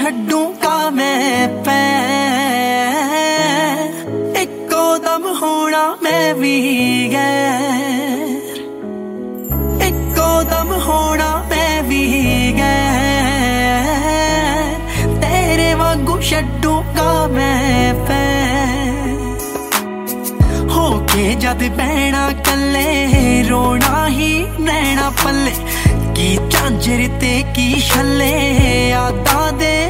छड्डूंगा मैं पैर इको दम होना मैं भी गैर इको दम होना मैं भी गैर तेरे वांगू छड्डूंगा मैं पैर होके जद बहना कल्ले रोना ही नैना पल्ले की झांझर ते की छल्ले यादां दे